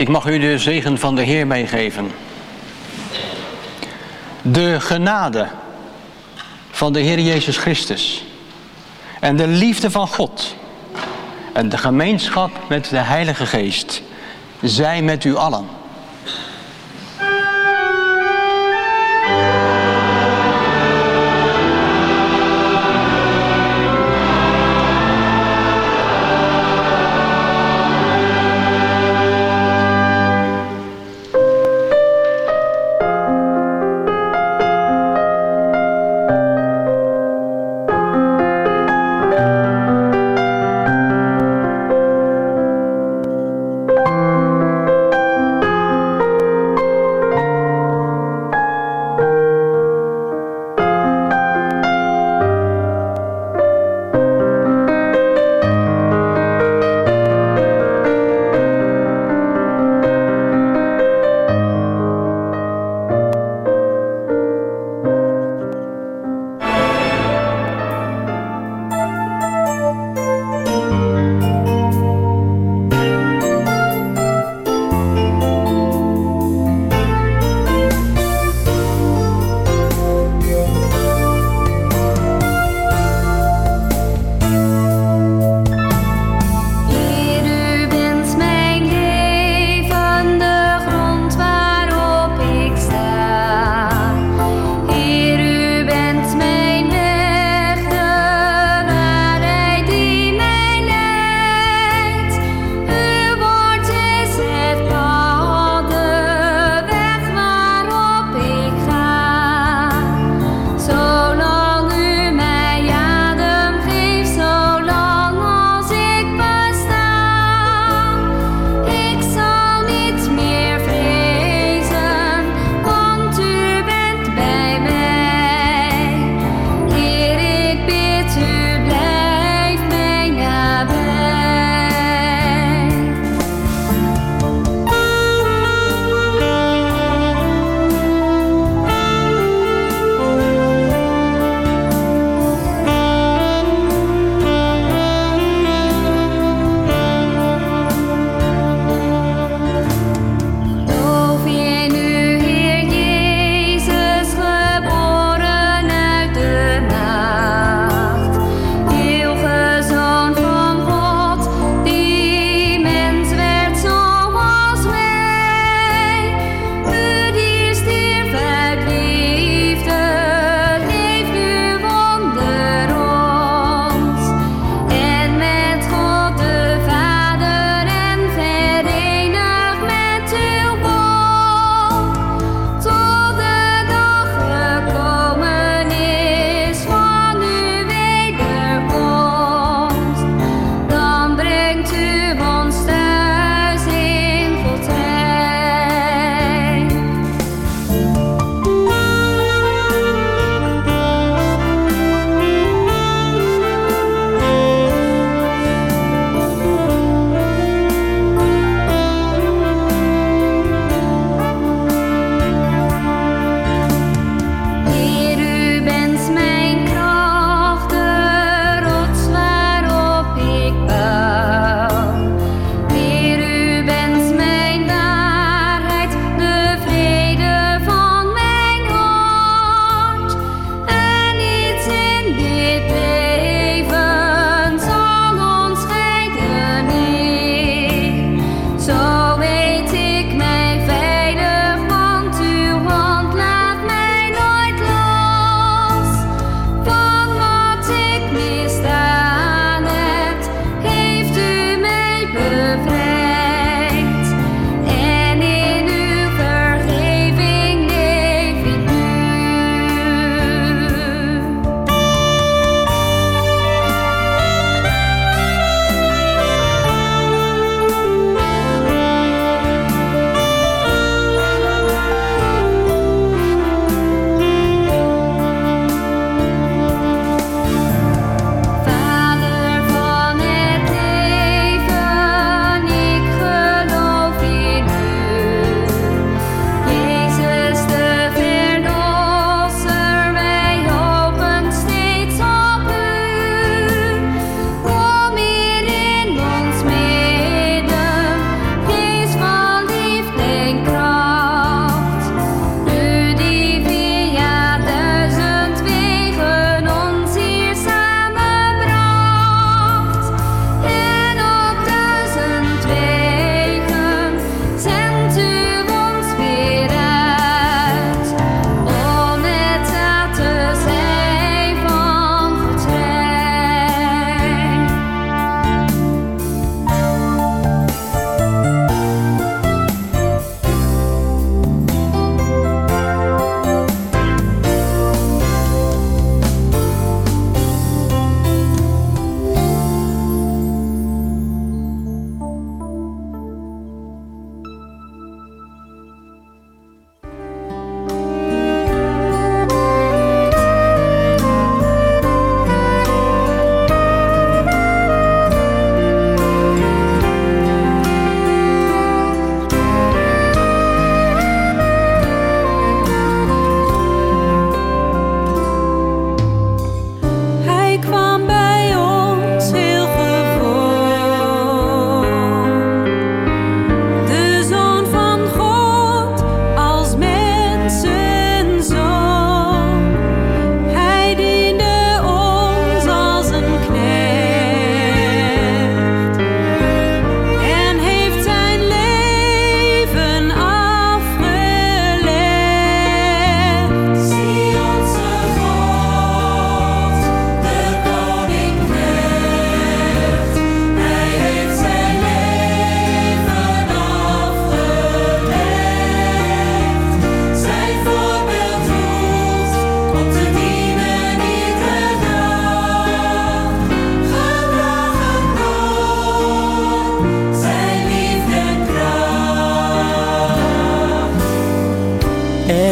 Ik mag u de zegen van de Heer meegeven. De genade van de Heer Jezus Christus en de liefde van God en de gemeenschap met de Heilige Geest zij met u allen.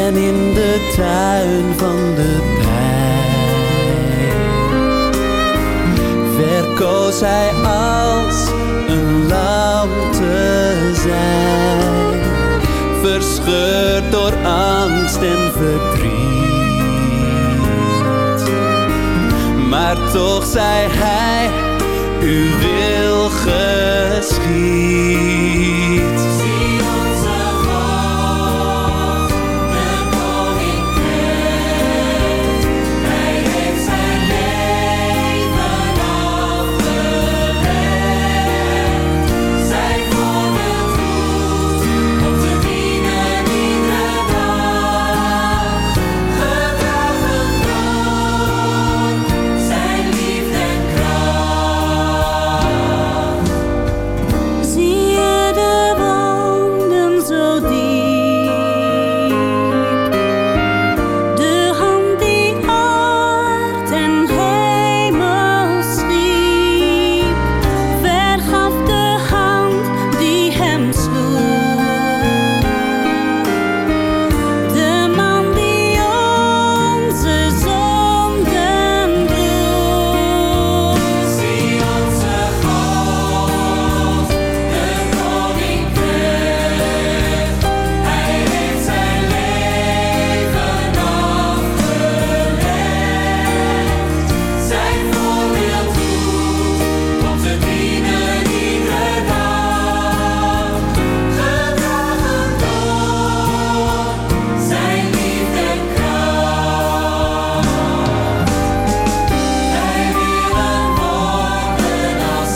en in de tuin van de pijn verkoos hij als een lam te zijn, verscheurd door angst en verdriet. Maar toch zei hij, uw wil geschied. Zie onze God, de koning redt. Hij heeft zijn leven afgelegd. Zijn voorbeeld goed om te dienen iedere dag. Gedragen door zijn liefde en kracht. Zie je de wonden zo diep, de hand die hart en hemel schiep, vergaf de hand die hem sloeg, de man die onze zonden droeg. Zie onze God, de koning redt. Hij heeft zijn leven afgelegd. Zijn voorbeeld goed om te dienen iedere dag. Gedragen door zijn liefde en kracht. Wij willen worden als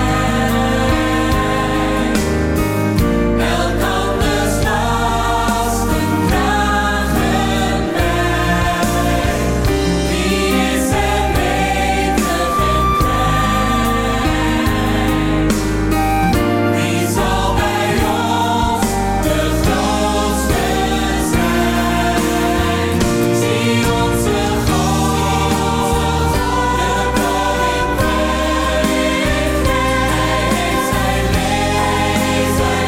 hij. Elkanders lasten dragen wij. Wie is er menig en klein? Wie zal bij ons de grootste zijn? Zie onze God, de koning redt. Hij heeft zijn leven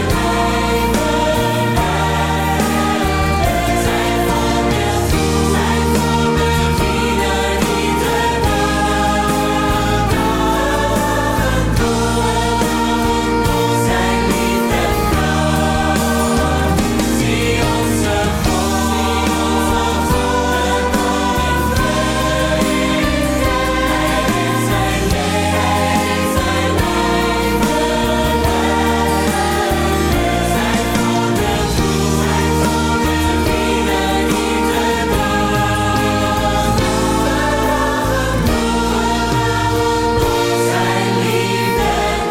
afgelegd. Zijn voorbeeld goed, zijn voorbeeld dienen iedere dag. Gedragen door zijn liefde en kracht. Zie onze God, de koning redt. Hij heeft zijn leven afgelegd. Zijn voorbeeld goed, zijn voorbeeld dienen iedere dag. Gedragen door zijn liefde en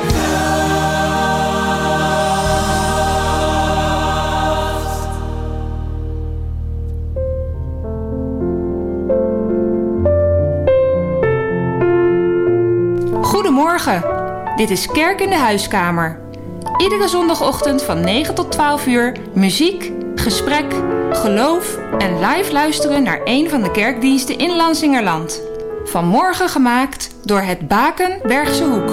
kracht. Goedemorgen, dit is Kerk in de Huiskamer. Iedere zondagochtend van 9 tot 12 uur muziek, gesprek, geloof en live luisteren naar een van de kerkdiensten in Lansingerland. Vanmorgen gemaakt door het Baken Bergse Hoek.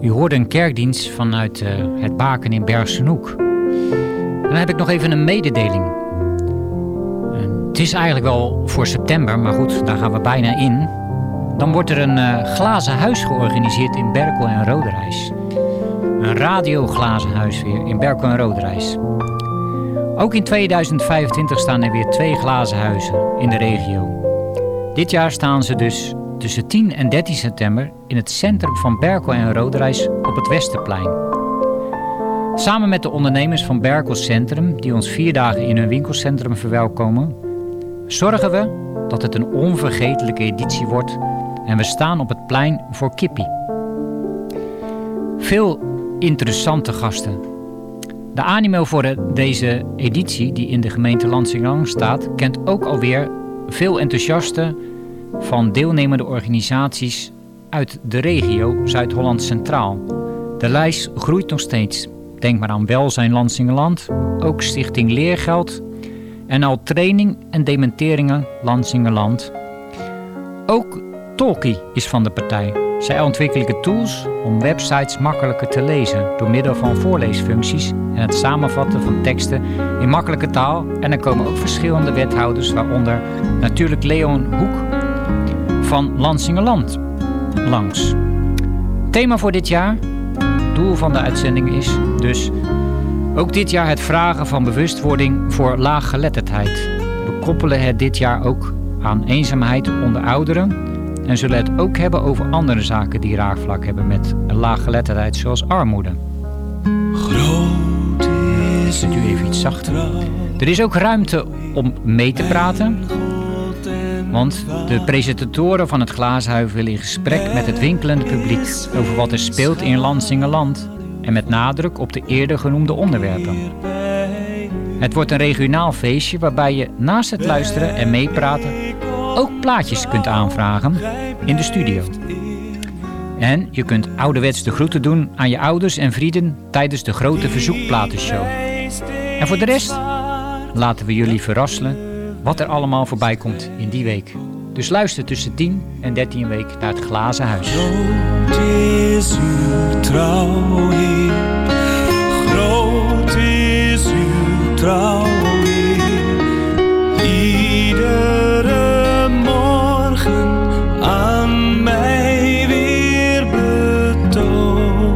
U hoorde een kerkdienst vanuit het Baken in Bergse Hoek. En dan heb ik nog even een mededeling. Het is eigenlijk wel voor september, maar goed, daar gaan we bijna in. Dan wordt er een glazen huis georganiseerd in Berkel en Roderijs. Een radioglazen huis weer in Berkel en Roderijs. Ook in 2025 staan er weer 2 glazen huizen in de regio. Dit jaar staan ze dus tussen 10 en 13 september in het centrum van Berkel en Roderijs op het Westerplein. Samen met de ondernemers van Berkel Centrum, die ons 4 dagen in hun winkelcentrum verwelkomen, zorgen we dat het een onvergetelijke editie wordt en we staan op het plein voor kippie. Veel interessante gasten. De animo voor deze editie, die in de gemeente Lansingerland staat, kent ook alweer veel enthousiasten van deelnemende organisaties uit de regio Zuid-Holland Centraal. De lijst groeit nog steeds. Denk maar aan Welzijn Lansingerland, ook Stichting Leergeld en al Training en Dementeringen Lansingerland. Ook Talkie is van de partij. Zij ontwikkelen tools om websites makkelijker te lezen door middel van voorleesfuncties en het samenvatten van teksten in makkelijke taal. En er komen ook verschillende wethouders, waaronder natuurlijk Leon Hoek van Lansingerland langs. Thema voor dit jaar, doel van de uitzending is dus ook dit jaar het vragen van bewustwording voor laaggeletterdheid. We koppelen het dit jaar ook aan eenzaamheid onder ouderen en zullen het ook hebben over andere zaken die raakvlak hebben met laaggeletterdheid, zoals armoede. Groot is Zet u even iets zachter. Er is ook ruimte om mee te praten, want de presentatoren van het Glazenhuis willen in gesprek met het winkelende publiek over wat er speelt in Lansingerland en met nadruk op de eerder genoemde onderwerpen. Het wordt een regionaal feestje waarbij je naast het luisteren en meepraten ook plaatjes kunt aanvragen in de studio. En je kunt ouderwets de groeten doen aan je ouders en vrienden tijdens de grote verzoekplatenshow. En voor de rest laten we jullie verrassen wat er allemaal voorbij komt in die week. Dus luister tussen 10 en 13 week naar het Glazen Huis. Groot is uw trouw, Heer. Groot is uw trouw, Heer. Iedere morgen aan mij weer betoond.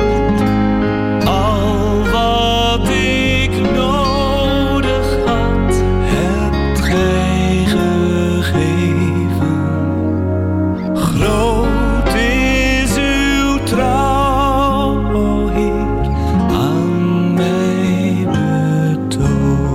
Al wat ik nodig had, hebt gij gegeven. Groot is uw trouw, o Heer, aan mij betoond.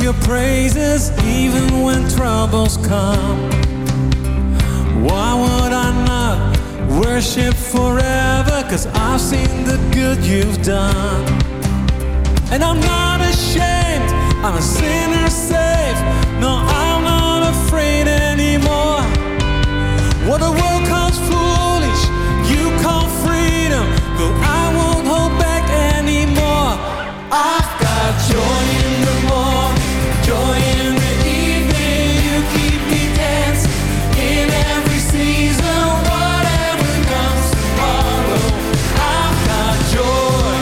your praises even when troubles come. Why would I not worship forever? 'Cause I've seen the good you've done. And I'm not ashamed, I'm a sinner saved. No, I'm not afraid anymore. What the world calls foolish, you call freedom, but I won't hold back anymore. I've got joy in the morning, joy in the evening. You keep me dancing in every season, whatever comes tomorrow. I've got joy.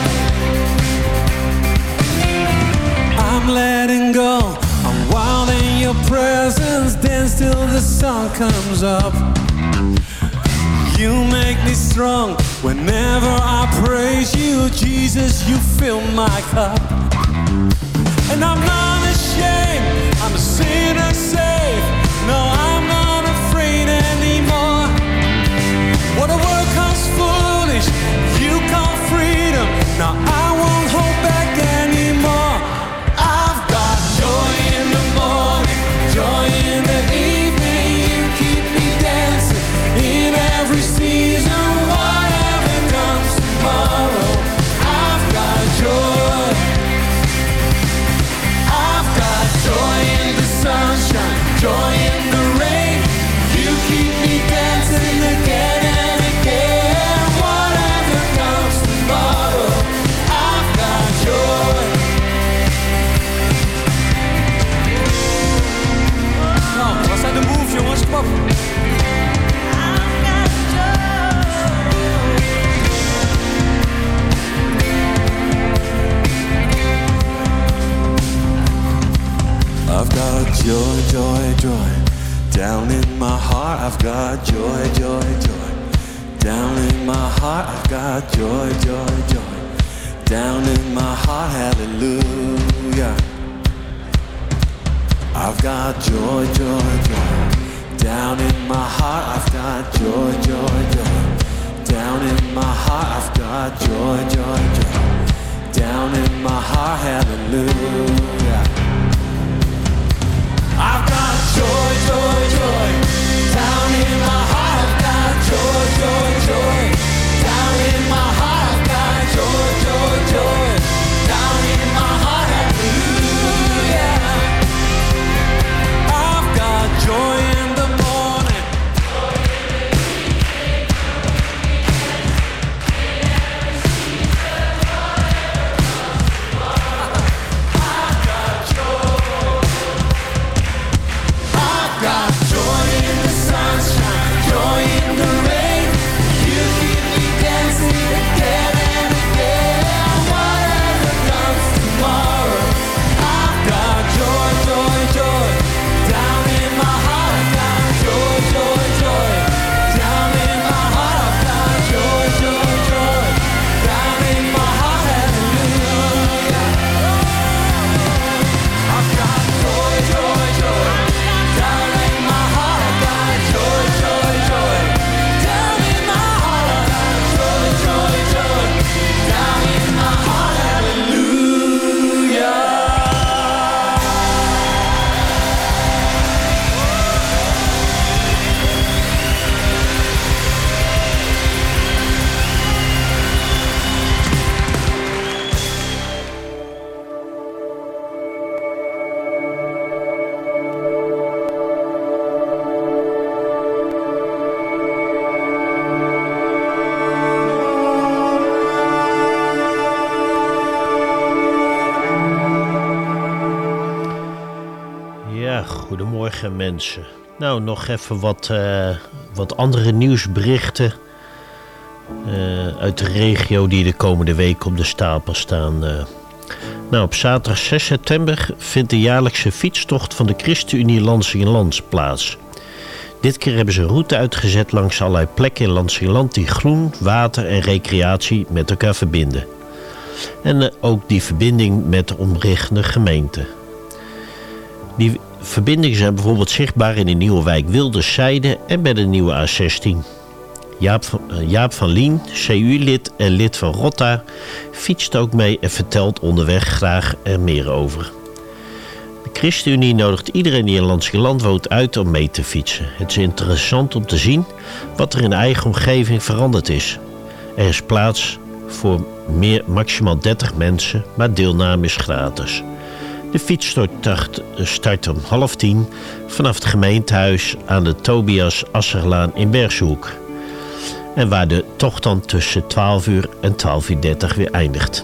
I'm letting go, I'm wild in your presence. Dance till the sun comes up. You make me strong whenever I praise you. Jesus, you fill my cup. And I'm not ashamed, I'm a sinner saved. No, I'm not afraid anymore. What the world calls foolish, you call freedom. Now I won't hold back anymore. I've got joy in the morning, joy in the evening. You keep me dancing in every season, whatever comes tomorrow. I've got joy. I've got joy in the sunshine, joy in the rain. You keep me dancing again and again, whatever comes tomorrow. I've got joy. Nou, wat zijn de moves, jongens? Kom op. I've got joy, joy, joy down in my heart. I've got joy, joy, joy down in my heart. I've got joy, joy, joy down in my heart. Hallelujah. I've got joy, joy, joy down in my heart. I've got joy, joy, joy down in my heart. I've got joy, joy, joy down in my heart. Hallelujah. I've got joy, joy, joy down in my heart. I've got joy, joy, joy down in my heart. I've got joy, joy, joy down in my heart. Hallelujah. I've got joy in the morning. Got joy in the sunshine, joy in the rain. You keep me dancing again and again, whatever comes tomorrow. I've got joy, joy, joy down in my heart. I've got joy, joy, joy down in my heart. I've got joy, joy, joy down in my heart. Hallelujah. I've got joy, joy, joy down in my heart. I've got joy, joy, joy down in my heart. I've got joy, joy, joy down in my heart. Hallelujah. Ja, goedemorgen mensen. Nou, nog even wat andere nieuwsberichten uit de regio die de komende week op de stapel staan. Nou, op zaterdag 6 september vindt de jaarlijkse fietstocht van de ChristenUnie Lansingerland plaats. Dit keer hebben ze een route uitgezet langs allerlei plekken in Lansingerland die groen, water en recreatie met elkaar verbinden. En ook die verbinding met de omliggende gemeenten. Die verbindingen zijn bijvoorbeeld zichtbaar in de nieuwe wijk Wilderszijde en bij de nieuwe A16. Jaap van Lien, CU-lid en lid van Rotta, fietst ook mee en vertelt onderweg graag er meer over. De ChristenUnie nodigt iedereen die in Lansingerland woont uit om mee te fietsen. Het is interessant om te zien wat er in de eigen omgeving veranderd is. Er is plaats voor maximaal 30 mensen, maar deelname is gratis. De fiets start om 9:30 vanaf het gemeentehuis aan de Tobias Asserlaan in Bergshoek. En waar de tocht dan tussen 12 uur en 12:30 weer eindigt.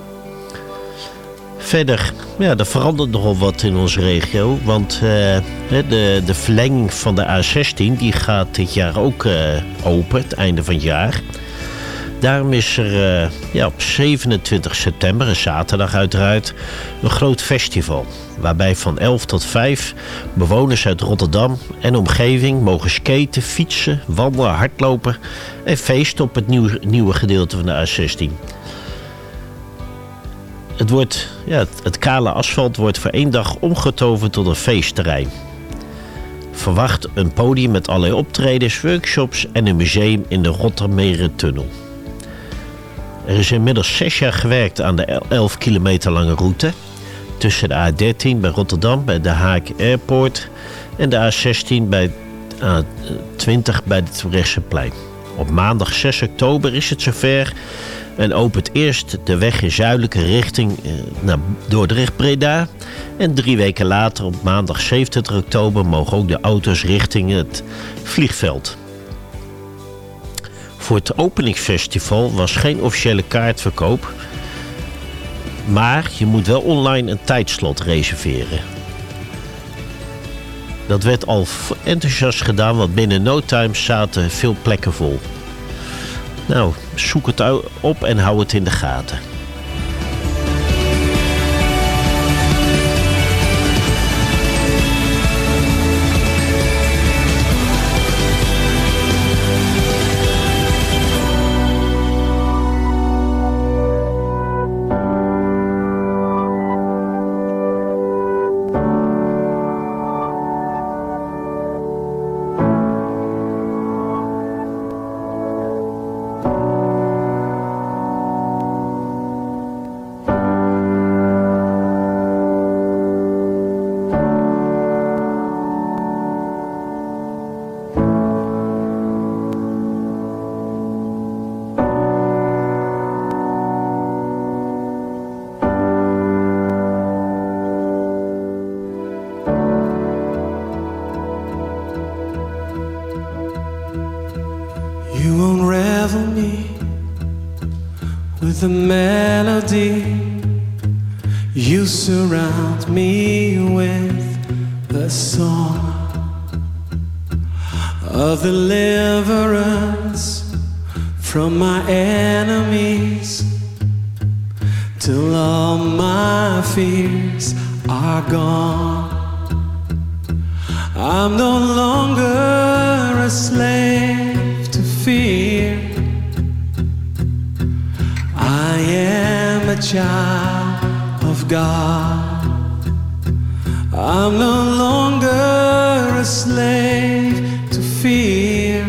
Verder, ja, er verandert nogal wat in onze regio. Want de verlenging van de A16 die gaat dit jaar ook open, het einde van het jaar. Daarom is er op 27 september, een zaterdag uiteraard, een groot festival. Waarbij van 11 tot 5 bewoners uit Rotterdam en omgeving mogen skaten, fietsen, wandelen, hardlopen en feesten op het nieuwe gedeelte van de A16. Het kale asfalt wordt voor 1 dag omgetoverd tot een feestterrein. Verwacht een podium met allerlei optredens, workshops en een museum in de Rottermerentunnel. Er is inmiddels 6 jaar gewerkt aan de 11 kilometer lange route tussen de A13 bij Rotterdam bij de Haak Airport en de A16 bij A20 bij het Terbrechtseplein. Op maandag 6 oktober is het zover en opent eerst de weg in zuidelijke richting naar Dordrecht-Breda. En 3 weken later, op maandag 27 oktober, mogen ook de auto's richting het vliegveld. Voor het openingsfestival was geen officiële kaartverkoop. Maar je moet wel online een tijdslot reserveren. Dat werd al enthousiast gedaan, want binnen no time zaten veel plekken vol. Nou, zoek het op en hou het in de gaten. You unravel me with a melody. You surround me with a song of deliverance from my enemies, till all my fears are gone. I'm no longer a slave to fear. I am a child of God. I'm no longer a slave to fear.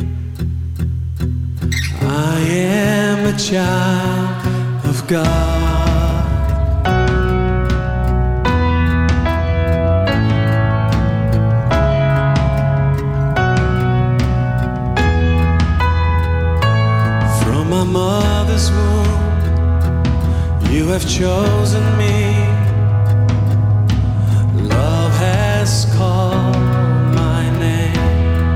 I am a child of God. My mother's womb, you have chosen me. Love has called my name.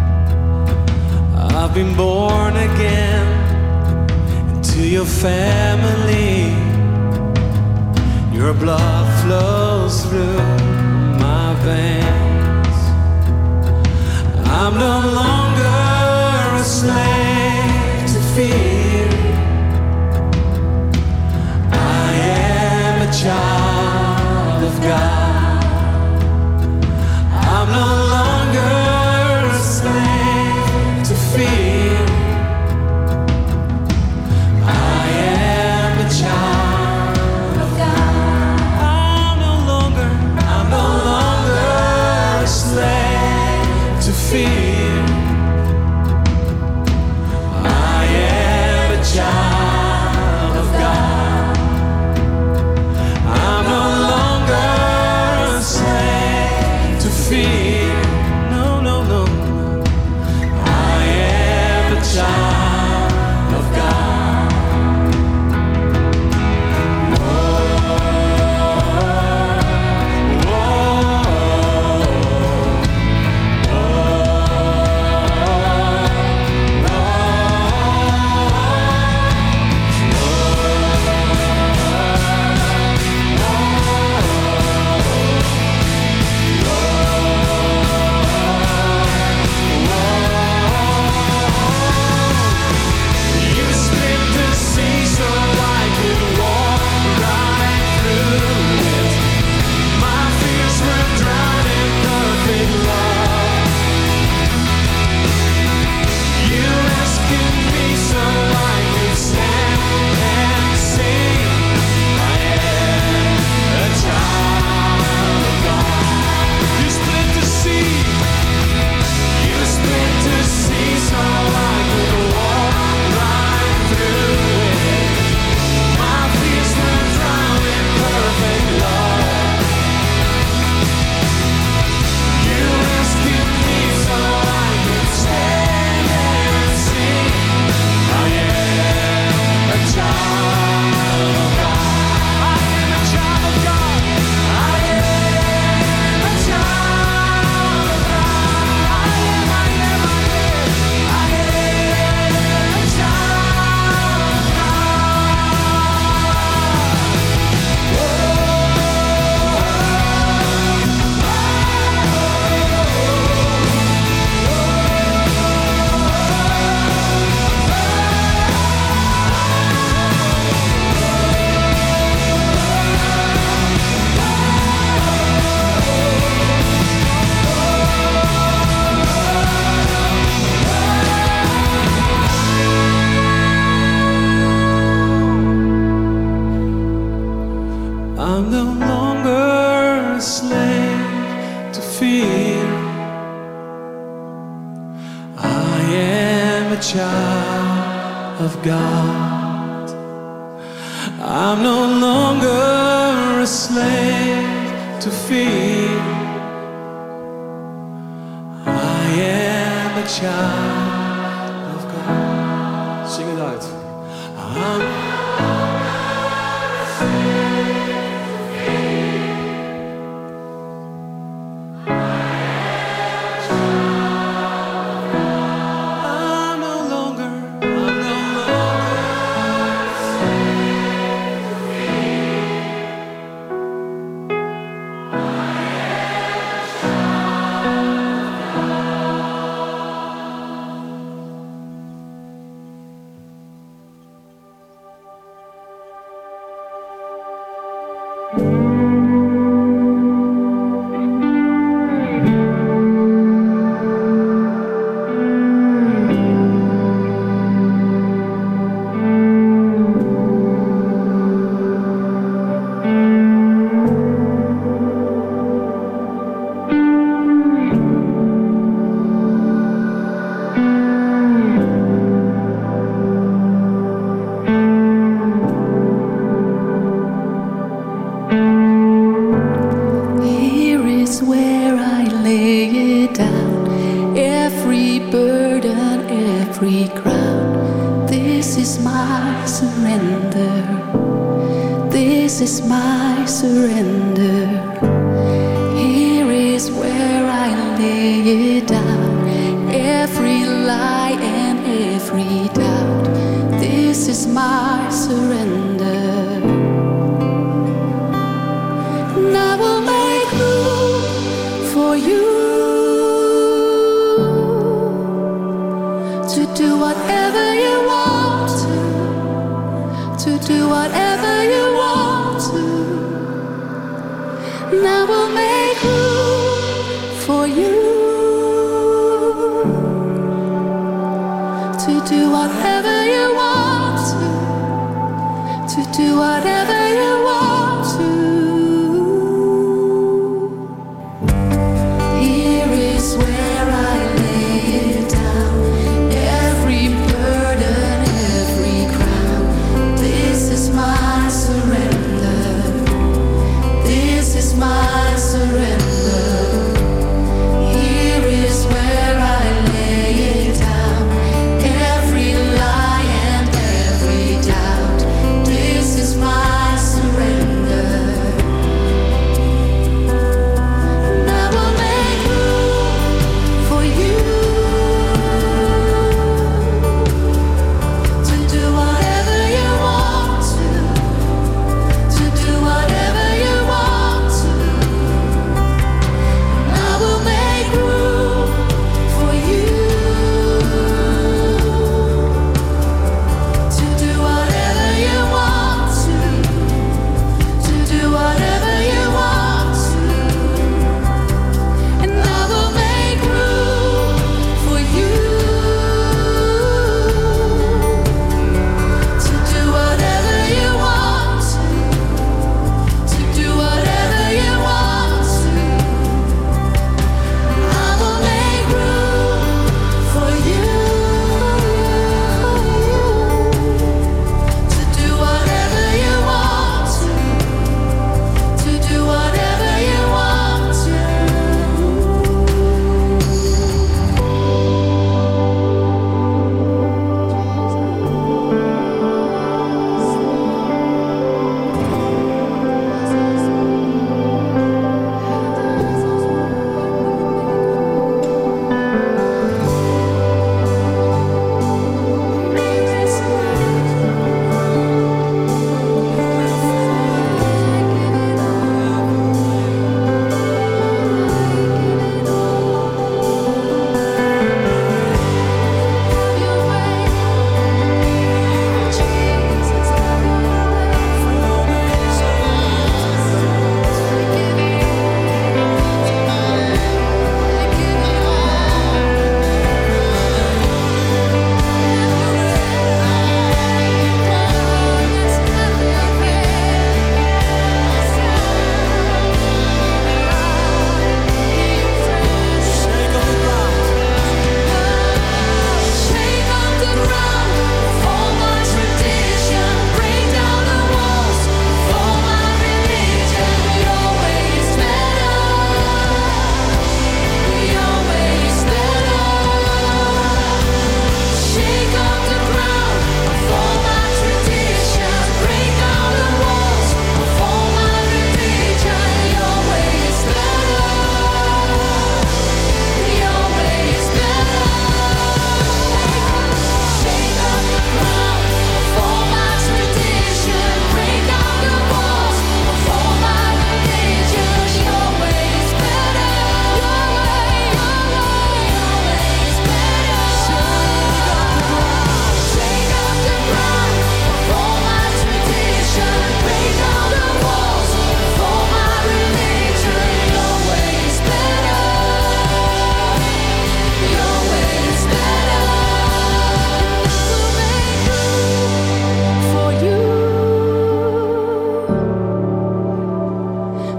I've been born again into your family. Your blood flows through my veins. I'm no longer a slave to fear. I am a child of God. I'm no longer a slave to fear. I am a child of God. I'm no longer a slave to fear. Child of God, I'm no longer fear. I am a child of God. I'm no longer a slave to fear. I am a child of God. Zing het uit. Surrender.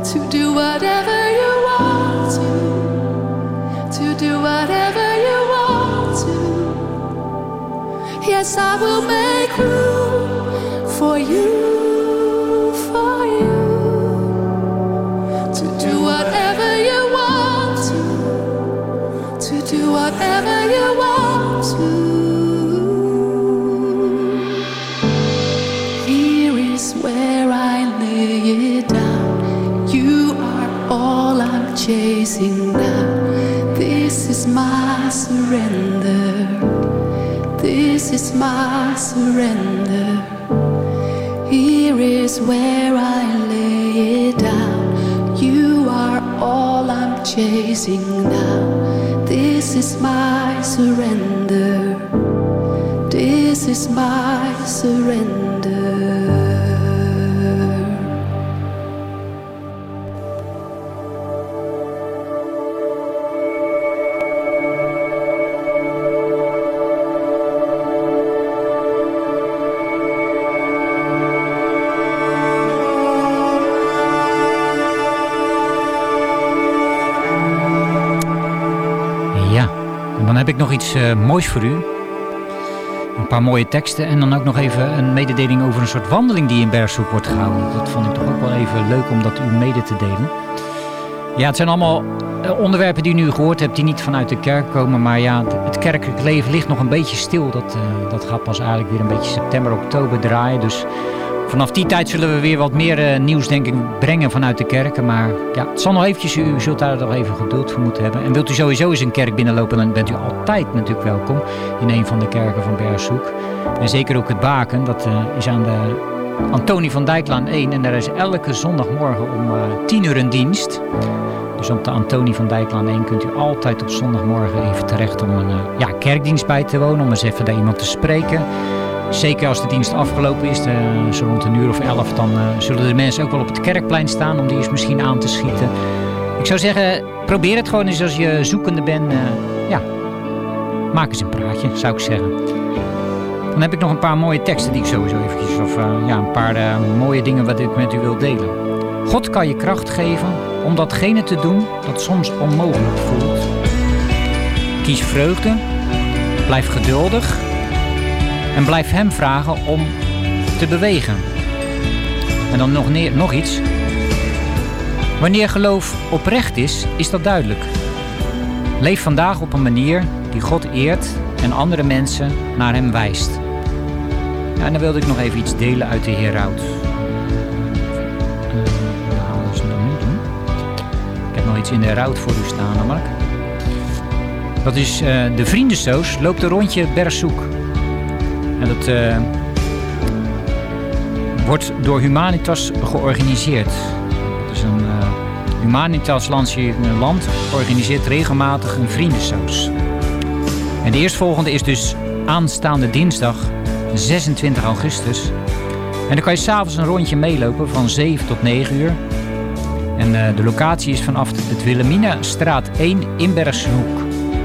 to do whatever you want to do whatever you want to. Yes, I will make room for you, to do whatever you want to do whatever you want to. Here is where I lay it down. You are all I'm chasing now. This is my surrender. This is my surrender. Here is where I lay it down. You are all I'm chasing now. This is my surrender. This is my surrender. Dan heb ik nog iets moois voor u. Een paar mooie teksten en dan ook nog even een mededeling over een soort wandeling die in Bergshoek wordt gehouden. Dat vond ik toch ook wel even leuk om dat u mede te delen. Ja, het zijn allemaal onderwerpen die u nu gehoord hebt die niet vanuit de kerk komen. Maar ja, het kerkelijk leven ligt nog een beetje stil. Dat gaat pas eigenlijk weer een beetje september, oktober draaien. Dus vanaf die tijd zullen we weer wat meer nieuws denk ik brengen vanuit de kerken. Maar ja, het zal nog eventjes, u zult daar nog even geduld voor moeten hebben. En wilt u sowieso eens een kerk binnenlopen, dan bent u altijd natuurlijk welkom in een van de kerken van Bergshoek. En zeker ook het Baken, dat is aan de Antonie van Dijklaan 1. En daar is elke zondagmorgen om 10 uur een dienst. Dus op de Antonie van Dijklaan 1 kunt u altijd op zondagmorgen even terecht om een kerkdienst bij te wonen. Om eens even daar iemand te spreken. Zeker als de dienst afgelopen is, zo rond een uur of 11, dan zullen de mensen ook wel op het kerkplein staan om die eens misschien aan te schieten. Ik zou zeggen, probeer het gewoon eens als je zoekende bent. Maak eens een praatje, zou ik zeggen. Dan heb ik nog een paar mooie teksten die ik sowieso eventjes, of een paar mooie dingen wat ik met u wil delen. God kan je kracht geven om datgene te doen dat soms onmogelijk voelt. Kies vreugde, blijf geduldig. En blijf hem vragen om te bewegen. En dan nog iets. Wanneer geloof oprecht is, is dat duidelijk. Leef vandaag op een manier die God eert en andere mensen naar hem wijst. Ja, en dan wilde ik nog even iets delen uit de Heraut. Wat zullen we nu doen? Ik heb nog iets in de Heraut voor u staan namelijk. Dat is de Vriendensoos loopt een rondje Bergshoek. En dat wordt door Humanitas georganiseerd. Dat is een Humanitas Land organiseert regelmatig een vriendensoos. En de eerstvolgende is dus aanstaande dinsdag 26 augustus. En dan kan je s'avonds een rondje meelopen van 7 tot 9 uur. En de locatie is vanaf de Wilhelminastraat 1 in Bergshoek.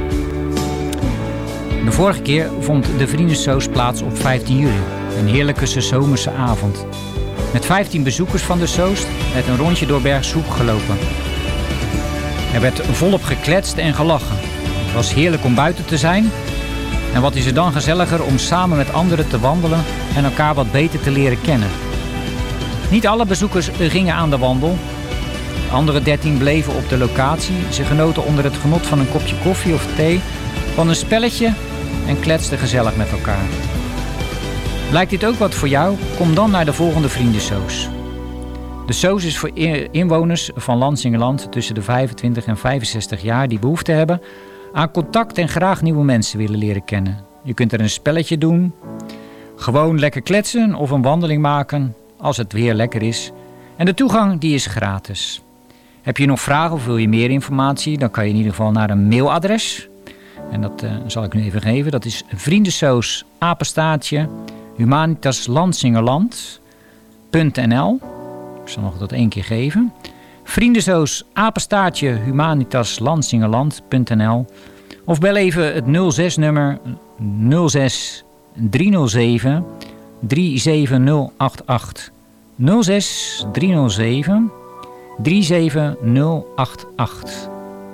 De vorige keer vond de Vriendensoos plaats op 15 juli. Een heerlijke zomerse avond. Met 15 bezoekers van de soos werd een rondje door Bergshoek gelopen. Er werd volop gekletst en gelachen. Het was heerlijk om buiten te zijn. En wat is er dan gezelliger om samen met anderen te wandelen en elkaar wat beter te leren kennen. Niet alle bezoekers gingen aan de wandel. De andere 13 bleven op de locatie. Ze genoten onder het genot van een kopje koffie of thee, van een spelletje en kletsten gezellig met elkaar. Lijkt dit ook wat voor jou? Kom dan naar de volgende Vriendensoos. De soos is voor inwoners van Lansingerland tussen de 25 en 65 jaar die behoefte hebben aan contact en graag nieuwe mensen willen leren kennen. Je kunt er een spelletje doen, gewoon lekker kletsen of een wandeling maken als het weer lekker is. En de toegang die is gratis. Heb je nog vragen of wil je meer informatie? Dan kan je in ieder geval naar een mailadres. En dat zal ik nu even geven. Dat is vriendensoos@humanitaslandsingerland.nl. Ik zal nog dat 1 keer geven. vriendensoos@humanitaslandsingerland.nl. Of bel even het 06-nummer 06 307 37088. 06 307 37088.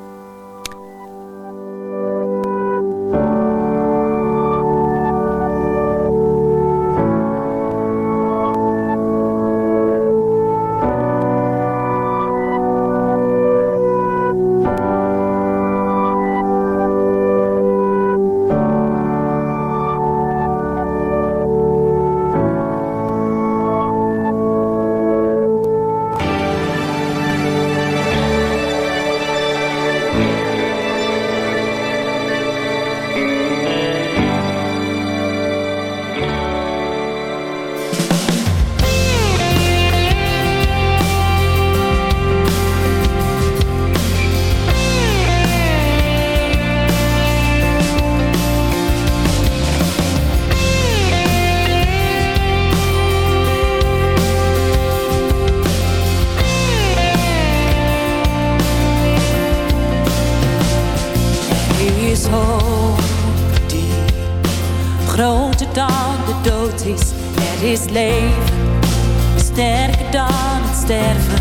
Groter dan de dood is, er is leven, sterker dan het sterven.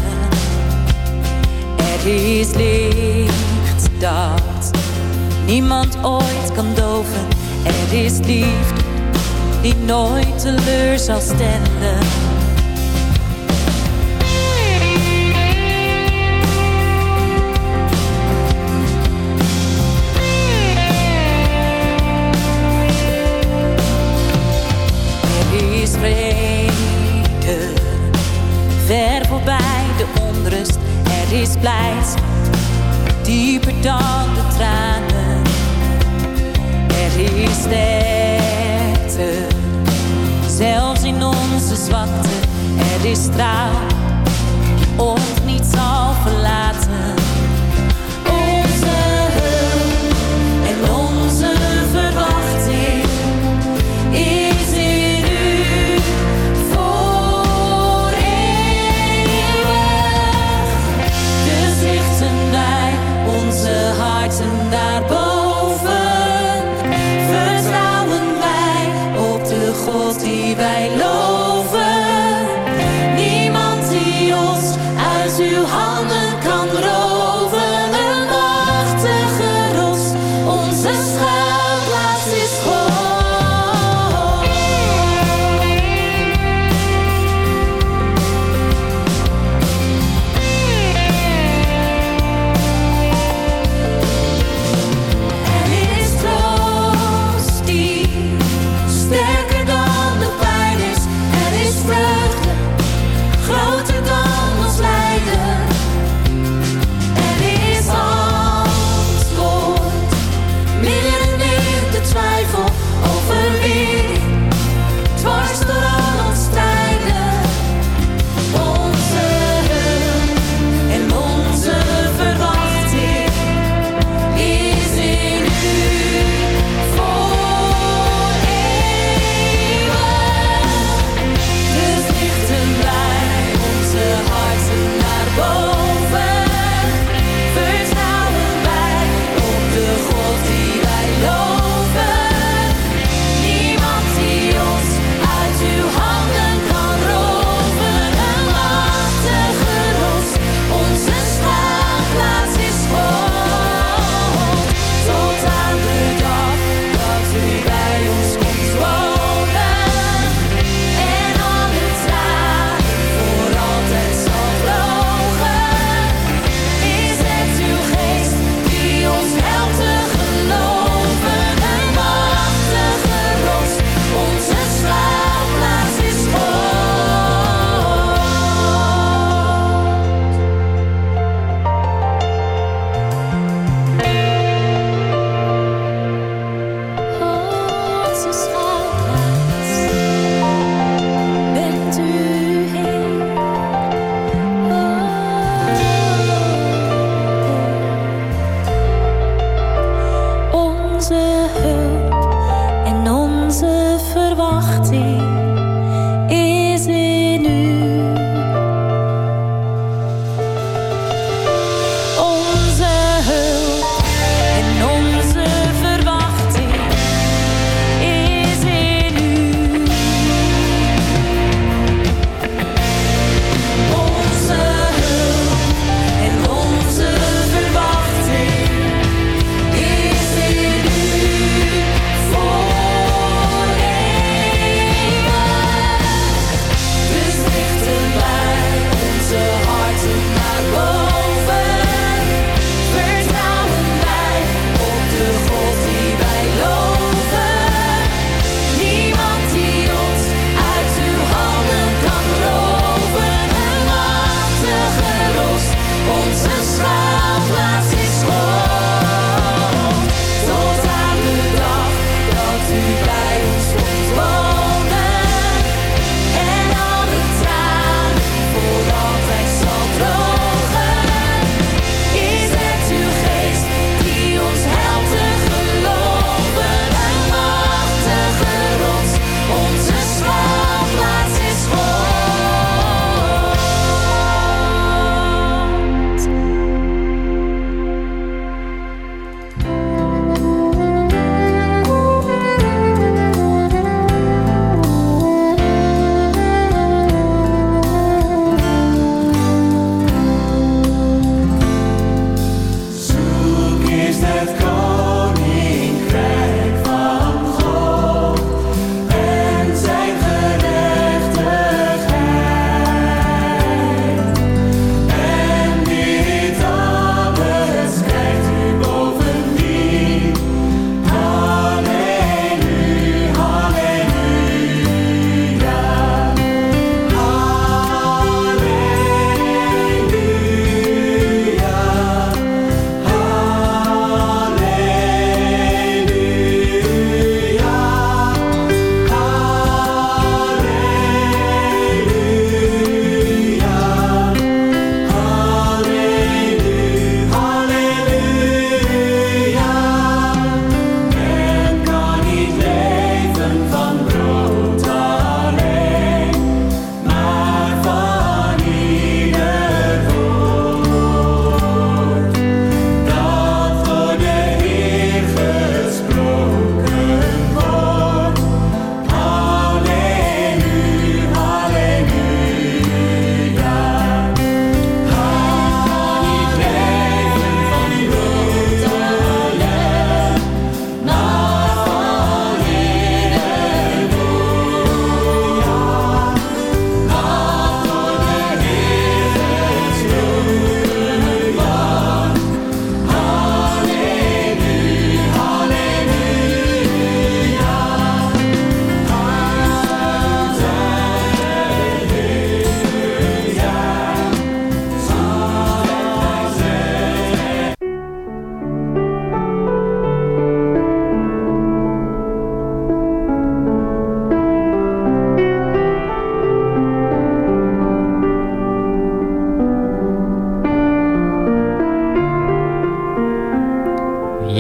Er is licht dat niemand ooit kan doven. Er is liefde die nooit teleur zal stellen. Vrede, ver voorbij de onrust. Er is blijdschap, dieper dan de tranen. Er is sterkte, zelfs in onze zwakte. Er is trouw, die ons niet zal verlaten. Onze hulp en onze verwachting is in u voor eeuwig. Dus richten wij onze harten daarboven. Vertrouwen wij op de God die wij loven. Niemand die ons uit uw handen kan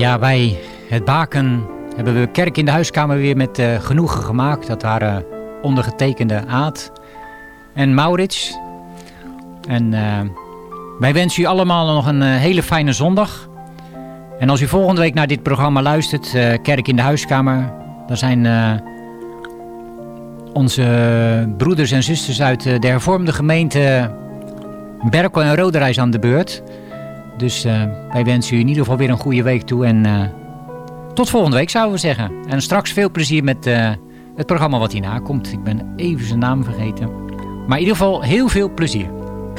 Ja, bij het baken hebben we Kerk in de Huiskamer weer met genoegen gemaakt. Dat waren ondergetekende Aad en Maurits. En wij wensen u allemaal nog een hele fijne zondag. En als u volgende week naar dit programma luistert, Kerk in de Huiskamer, dan zijn onze broeders en zusters uit de hervormde gemeente Berkel en Roderijs aan de beurt. Dus wij wensen u in ieder geval weer een goede week toe. En tot volgende week zouden we zeggen. En straks veel plezier met het programma wat hierna komt. Ik ben even zijn naam vergeten. Maar in ieder geval heel veel plezier.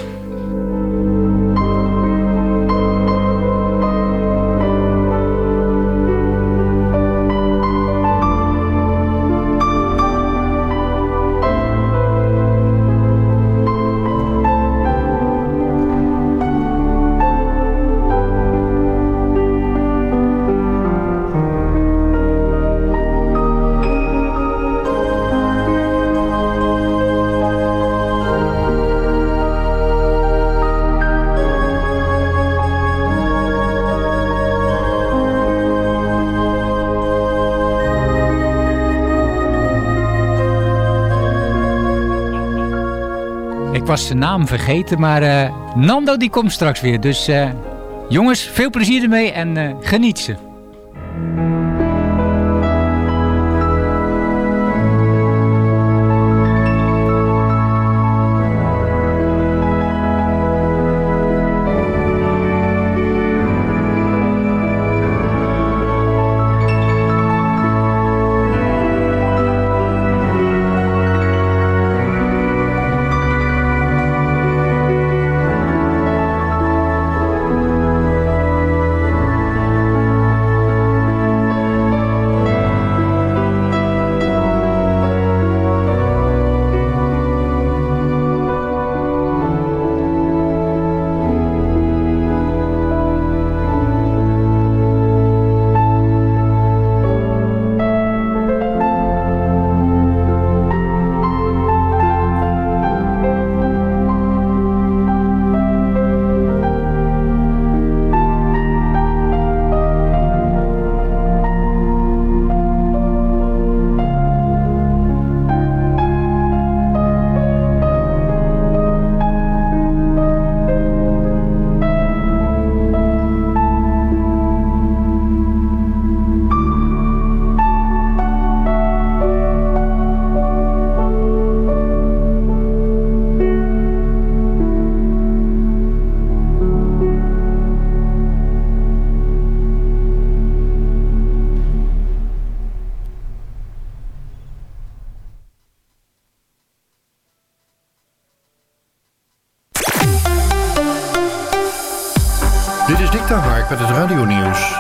Ik was zijn naam vergeten, maar Nando die komt straks weer. Dus jongens, veel plezier ermee en geniet ze. Dit is Dick Tarmaak met het radionieuws.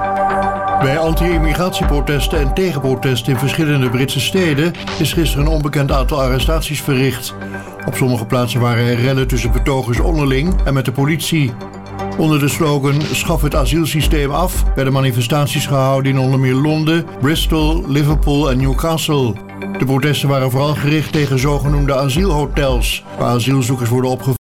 Bij anti-immigratieprotesten en tegenprotesten in verschillende Britse steden is gisteren een onbekend aantal arrestaties verricht. Op sommige plaatsen waren er rellen tussen betogers onderling en met de politie. Onder de slogan "Schaf het asielsysteem af" werden manifestaties gehouden in onder meer Londen, Bristol, Liverpool en Newcastle. De protesten waren vooral gericht tegen zogenoemde asielhotels, waar asielzoekers worden opgevangen